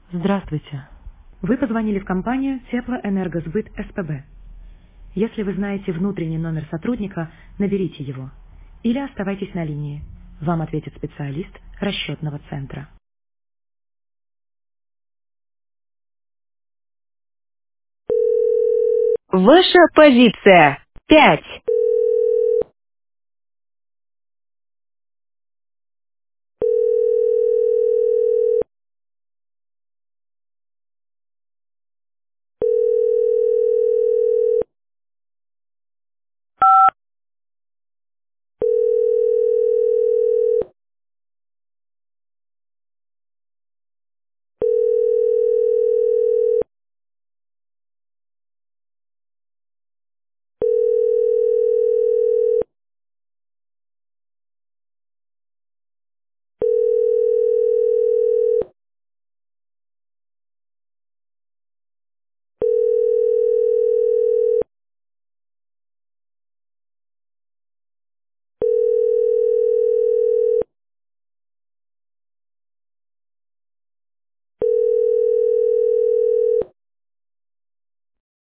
Здравствуйте. Вы позвонили в компанию Теплоэнергосбыт СПБ. Если вы знаете внутренний номер сотрудника, наберите его. Или оставайтесь на линии. Вам ответит специалист расчетного центра. Ваша позиция. 5.